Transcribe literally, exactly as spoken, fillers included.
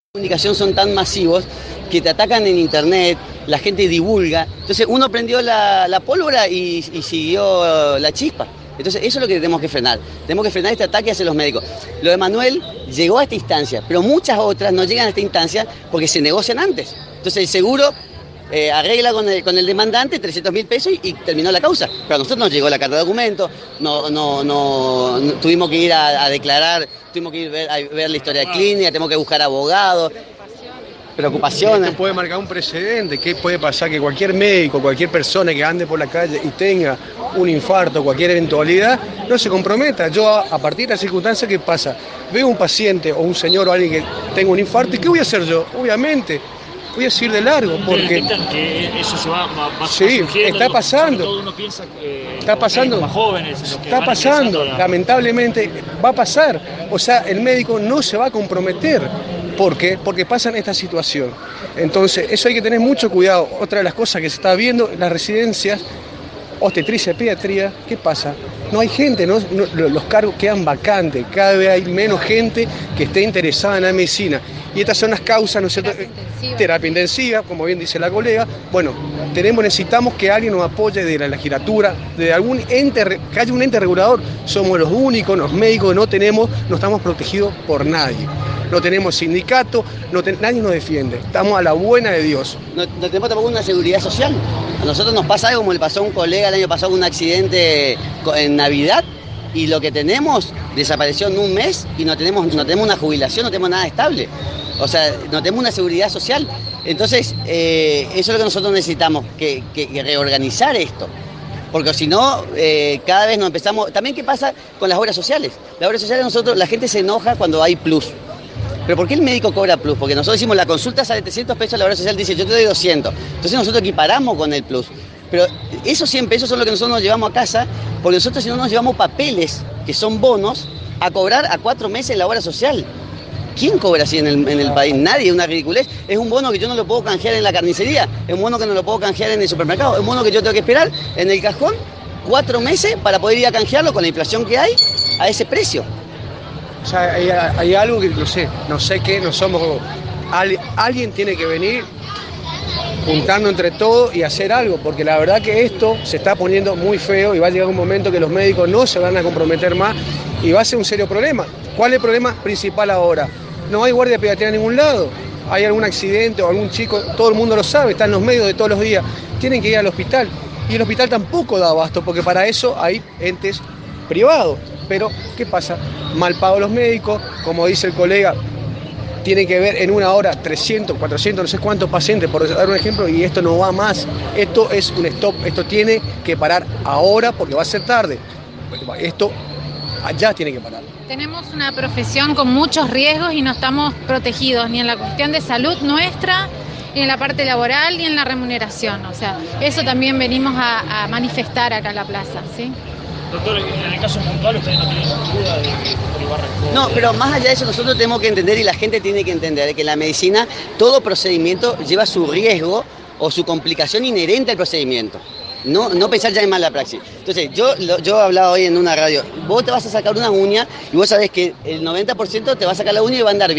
Comunicación son tan masivos que te atacan en internet, la gente divulga, entonces uno prendió la, la pólvora y, y siguió la chispa. Entonces eso es lo que tenemos que frenar, tenemos que frenar este ataque hacia los médicos. Lo de Manuel llegó a esta instancia, pero muchas otras no llegan a esta instancia porque se negocian antes. Entonces el seguro eh, arregla con el, con el demandante trescientos mil pesos y, y terminó la causa. Pero a nosotros nos llegó la carta de documento, no, no, no, no tuvimos que ir a, a declarar, tuvimos que ir a ver, a ver la historia clínica, tenemos que buscar abogados. Preocupaciones. Esto puede marcar un precedente. ¿Qué puede pasar? Que cualquier médico, cualquier persona que ande por la calle y tenga un infarto, cualquier eventualidad, no se comprometa. Yo, a partir de la circunstancia, ¿qué pasa? Veo un paciente o un señor o alguien que tenga un infarto, ¿y qué voy a hacer yo? Obviamente, voy a seguir de largo. Porque que eso se va, va, va sí, está pasando. Todo uno piensa, eh, está pasando. Más jóvenes, los que está van pasando. la... Lamentablemente va a pasar. O sea, el médico no se va a comprometer. ¿Por qué? Porque pasa en esta situación. Entonces, eso hay que tener mucho cuidado. Otra de las cosas que se está viendo en las residencias, obstetricia, pediatría, ¿qué pasa? No hay gente, ¿no? No, los cargos quedan vacantes, cada vez hay menos gente que esté interesada en la medicina. Y estas son las causas, ¿no es cierto? Terapia intensiva. Terapia intensiva, como bien dice la colega. Bueno, tenemos, necesitamos que alguien nos apoye de la legislatura, de algún ente, que haya un ente regulador. Somos los únicos, los médicos, no tenemos, no estamos protegidos por nadie. No tenemos sindicato, no ten, nadie nos defiende. Estamos a la buena de Dios. No, no tenemos tampoco una seguridad social. A nosotros nos pasa algo como le pasó a un colega el año pasado, un accidente en Navidad, y lo que tenemos desapareció en un mes y no tenemos, no tenemos una jubilación, no tenemos nada estable. O sea, no tenemos una seguridad social. Entonces, eh, eso es lo que nosotros necesitamos, que, que, que reorganizar esto. Porque si no, eh, cada vez nos empezamos... También, ¿qué pasa con las obras sociales? Las obras sociales, nosotros, la gente se enoja cuando hay plus. ¿Pero por qué el médico cobra plus? Porque nosotros decimos, la consulta sale trescientos pesos, la obra social dice, yo te doy doscientos. Entonces nosotros equiparamos con el plus. Pero esos cien pesos son los que nosotros nos llevamos a casa, porque nosotros si no nos llevamos papeles, que son bonos, a cobrar a cuatro meses la obra social. ¿Quién cobra así en el, en el país? Nadie, una ridiculez. Es un bono que yo no lo puedo canjear en la carnicería, es un bono que no lo puedo canjear en el supermercado, es un bono que yo tengo que esperar en el cajón cuatro meses para poder ir a canjearlo con la inflación que hay a ese precio. O sea, hay, hay algo que no sé, no sé qué, no somos... Al, alguien tiene que venir juntando entre todos y hacer algo, porque la verdad que esto se está poniendo muy feo y va a llegar un momento que los médicos no se van a comprometer más y va a ser un serio problema. ¿Cuál es el problema principal ahora? No hay guardia de pediatría en ningún lado. Hay algún accidente o algún chico, todo el mundo lo sabe, está en los medios de todos los días. Tienen que ir al hospital y el hospital tampoco da abasto, porque para eso hay entes privados. Pero, ¿qué pasa? Mal pagos los médicos, como dice el colega, tiene que ver en una hora trescientos, cuatrocientos, no sé cuántos pacientes, por dar un ejemplo, y esto no va más. Esto es un stop, esto tiene que parar ahora porque va a ser tarde. Esto allá tiene que parar. Tenemos una profesión con muchos riesgos y no estamos protegidos ni en la cuestión de salud nuestra, ni en la parte laboral, ni en la remuneración. O sea, eso también venimos a, a manifestar acá en la plaza, ¿sí? Doctor, en el caso puntual ustedes no tienen duda de que Ibarra... No, pero más allá de eso nosotros tenemos que entender y la gente tiene que entender que en la medicina todo procedimiento lleva su riesgo o su complicación inherente al procedimiento. No, no pensar ya en mala praxis. Entonces, yo, yo he hablado hoy en una radio, vos te vas a sacar una uña y vos sabés que el noventa por ciento te va a sacar la uña y va a andar bien.